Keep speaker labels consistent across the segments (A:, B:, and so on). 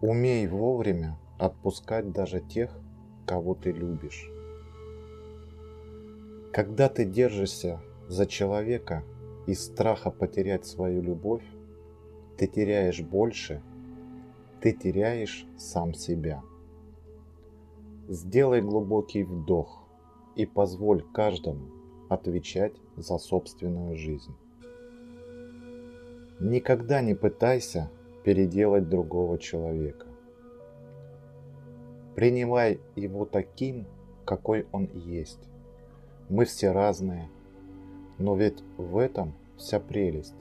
A: Умей вовремя отпускать даже тех, кого ты любишь. Когда ты держишься за человека из страха потерять свою любовь, ты теряешь больше, ты теряешь сам себя. Сделай глубокий вдох и позволь каждому отвечать за собственную жизнь. Никогда не пытайся переделать другого человека. Принимай его таким, какой он есть. Мы все разные, но ведь в этом вся прелесть.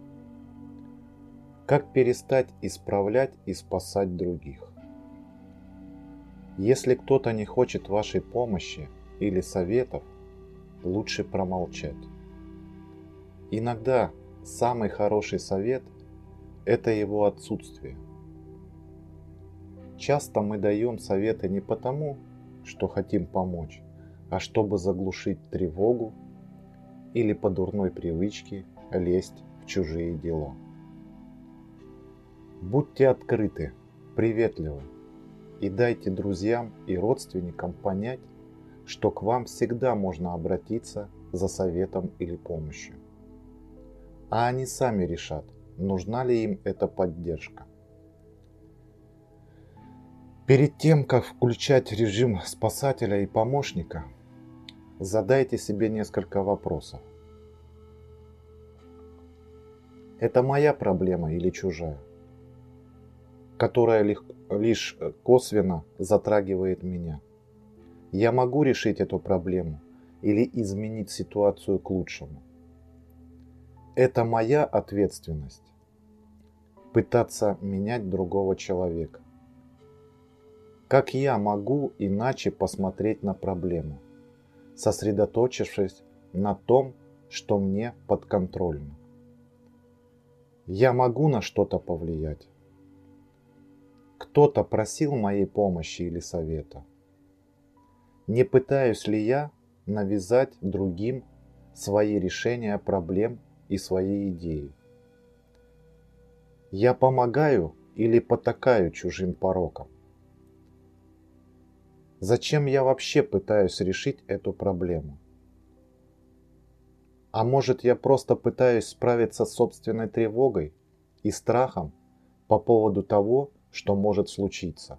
A: Как перестать исправлять и спасать других? Если кто-то не хочет вашей помощи или советов, лучше промолчать. Иногда самый хороший совет – это его отсутствие. Часто мы даем советы не потому, что хотим помочь, а чтобы заглушить тревогу или по дурной привычке лезть в чужие дела. Будьте открыты, приветливы и дайте друзьям и родственникам понять, что к вам всегда можно обратиться за советом или помощью. А они сами решат, нужна ли им эта поддержка. Перед тем, как включать режим спасателя и помощника, задайте себе несколько вопросов. Это моя проблема или чужая, которая лишь косвенно затрагивает меня? Я могу решить эту проблему или изменить ситуацию к лучшему? Это моя ответственность – пытаться менять другого человека. Как я могу иначе посмотреть на проблему, сосредоточившись на том, что мне подконтрольно? Я могу на что-то повлиять? Кто-то просил моей помощи или совета? Не пытаюсь ли я навязать другим свои решения проблем и свои идеи? Я помогаю или потакаю чужим порокам? Зачем я вообще пытаюсь решить эту проблему? А может, я просто пытаюсь справиться с собственной тревогой и страхом по поводу того, что может случиться?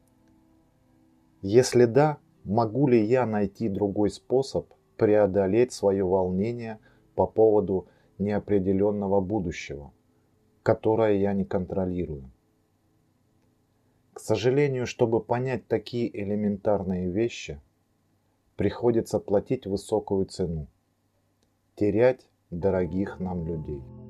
A: Если да, могу ли я найти другой способ преодолеть свое волнение по поводу неопределенного будущего, которое я не контролирую? К сожалению, чтобы понять такие элементарные вещи, приходится платить высокую цену, терять дорогих нам людей.